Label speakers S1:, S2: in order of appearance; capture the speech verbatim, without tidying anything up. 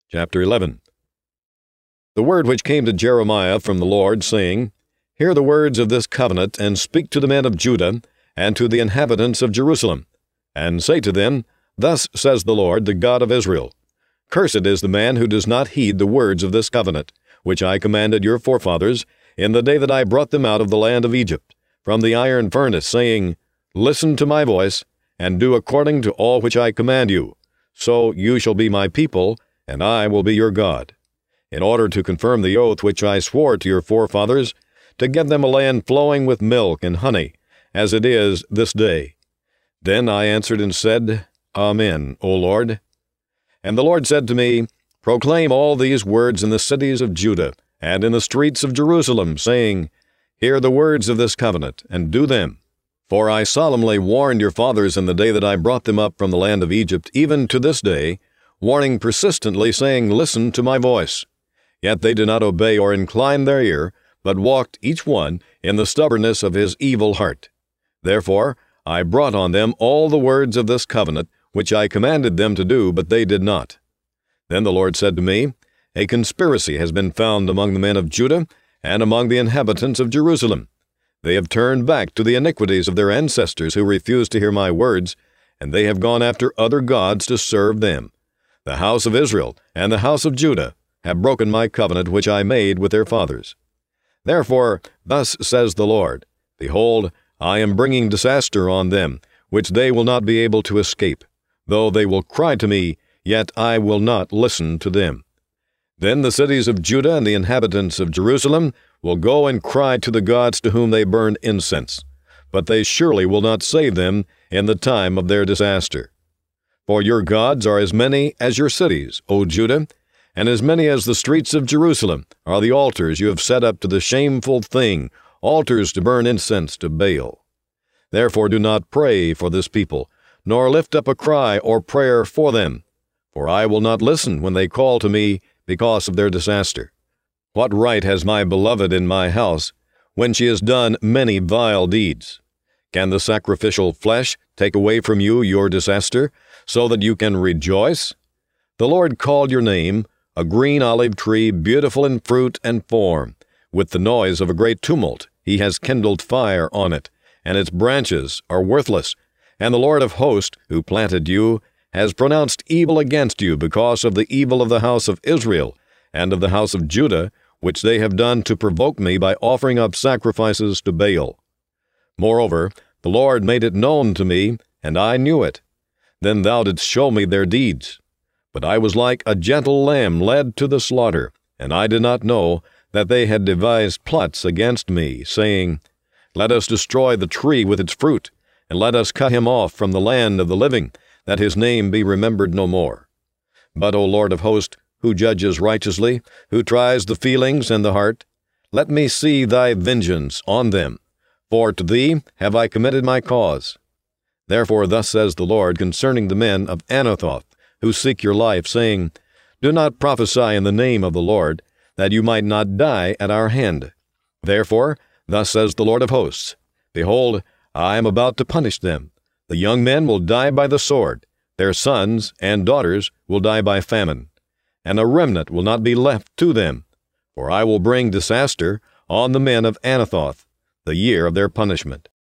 S1: Chapter eleven. The word which came to Jeremiah from the Lord, saying, Hear the words of this covenant, and speak to the men of Judah, and to the inhabitants of Jerusalem, and say to them, Thus says the Lord, the God of Israel, Cursed is the man who does not heed the words of this covenant, which I commanded your forefathers, in the day that I brought them out of the land of Egypt, from the iron furnace, saying, Listen to my voice, and do according to all which I command you. So you shall be my people, and I will be your God, in order to confirm the oath which I swore to your forefathers, to give them a land flowing with milk and honey, as it is this day. Then I answered and said, Amen, O Lord. And the Lord said to me, Proclaim all these words in the cities of Judah, and in the streets of Jerusalem, saying, Hear the words of this covenant, and do them. For I solemnly warned your fathers in the day that I brought them up from the land of Egypt, even to this day, warning persistently, saying, Listen to my voice. Yet they did not obey or incline their ear, but walked each one in the stubbornness of his evil heart. Therefore I brought on them all the words of this covenant, which I commanded them to do, but they did not. Then the Lord said to me, A conspiracy has been found among the men of Judah, and among the inhabitants of Jerusalem. They have turned back to the iniquities of their ancestors who refused to hear my words, and they have gone after other gods to serve them. The house of Israel and the house of Judah have broken my covenant which I made with their fathers. Therefore, thus says the Lord, Behold, I am bringing disaster on them, which they will not be able to escape. Though they will cry to me, yet I will not listen to them. Then the cities of Judah and the inhabitants of Jerusalem will go and cry to the gods to whom they burn incense, but they surely will not save them in the time of their disaster. For your gods are as many as your cities, O Judah, and as many as the streets of Jerusalem are the altars you have set up to the shameful thing, altars to burn incense to Baal. Therefore do not pray for this people, nor lift up a cry or prayer for them, for I will not listen when they call to me because of their disaster. What right has my beloved in my house, when she has done many vile deeds? Can the sacrificial flesh take away from you your disaster, so that you can rejoice? The Lord called your name, a green olive tree, beautiful in fruit and form. With the noise of a great tumult he has kindled fire on it, and its branches are worthless. And the Lord of hosts, who planted you, has pronounced evil against you because of the evil of the house of Israel and of the house of Judah, which they have done to provoke me by offering up sacrifices to Baal. Moreover, the Lord made it known to me, and I knew it. Then thou didst show me their deeds. But I was like a gentle lamb led to the slaughter, and I did not know that they had devised plots against me, saying, Let us destroy the tree with its fruit, and let us cut him off from the land of the living, that his name be remembered no more. But, O Lord of hosts, who judges righteously, who tries the feelings and the heart, let me see thy vengeance on them, for to thee have I committed my cause. Therefore thus says the Lord concerning the men of Anathoth, who seek your life, saying, Do not prophesy in the name of the Lord, that you might not die at our hand. Therefore thus says the Lord of hosts, Behold, I am about to punish them. The young men will die by the sword, their sons and daughters will die by famine, and a remnant will not be left to them. For I will bring disaster on the men of Anathoth, the year of their punishment.